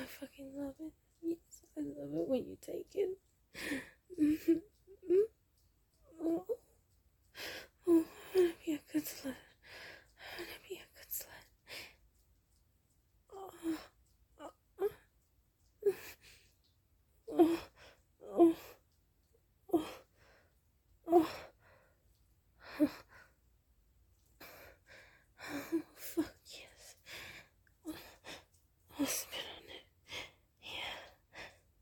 fucking love it. Yes, I love it when you take it. Oh, I wanna be a good slut. I wanna be a good slut. Oh, oh, oh, oh, oh, oh, oh, fuck yes. I'll spit on it. Yeah.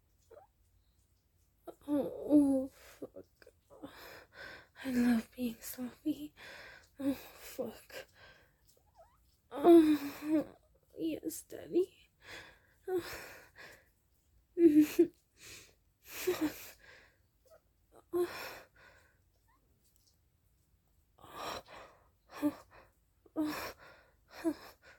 Oh, fuck. I love being sloppy. Oh, fuck. Oh, yes, Daddy. Oh. Fuck. Oh. Oh. Oh. Oh.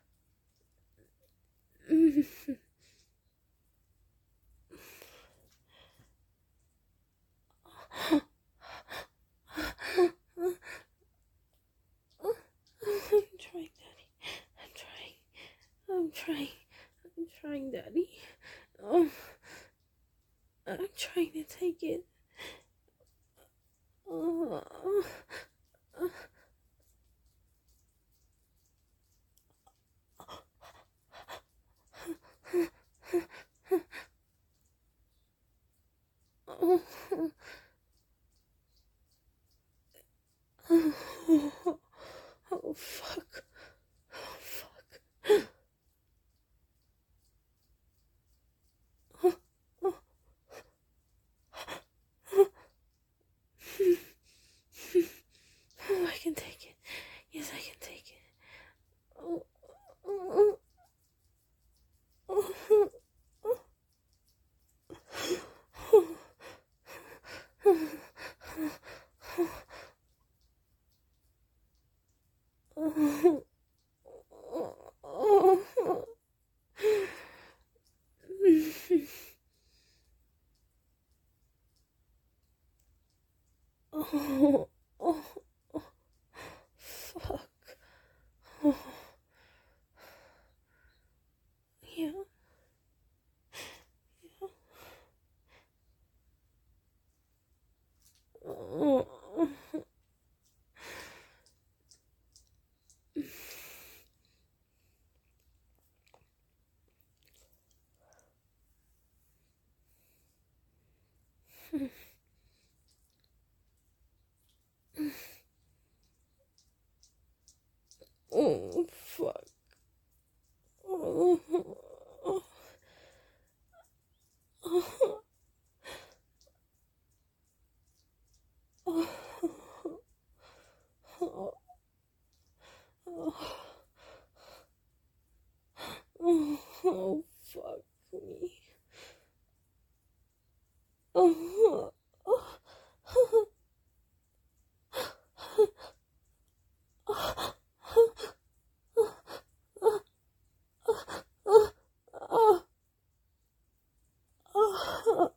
I'm trying, Daddy. I'm trying. I'm trying. I'm trying, Daddy. Oh, I'm trying to take it. Oh, oh, oh, oh, fuck. Oh, fuck. Oh, oh, oh. Oh, I can take it. Yes, I can take it. Oh, oh, oh, oh, oh, oh, oh, oh. Oh, oh, oh, fuck. Oh, yeah, yeah. Oh, oh, fuck. Oh, oh, oh, oh, oh, oh, oh, fuck me. Oh, oh, oh, oh,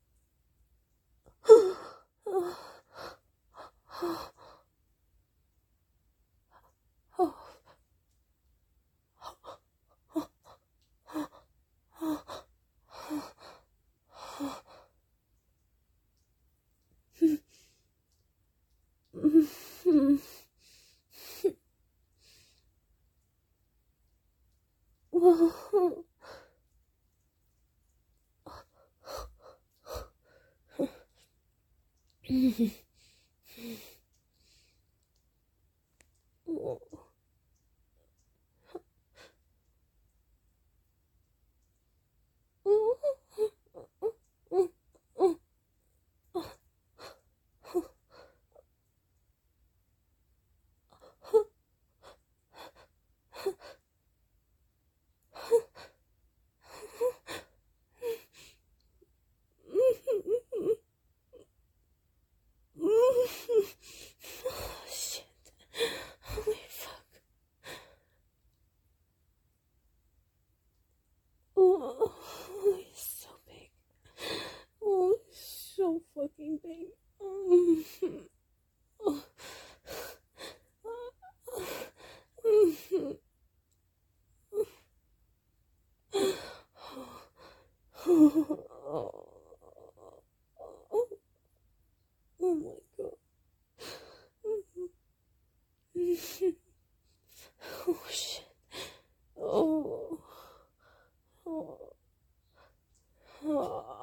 oh, oh. Oh, shit. Holy fuck. Oh, he's so big. Oh, he's so fucking big. Oh. Oh. Oh my god. Oh shit. Oh. Oh. Oh.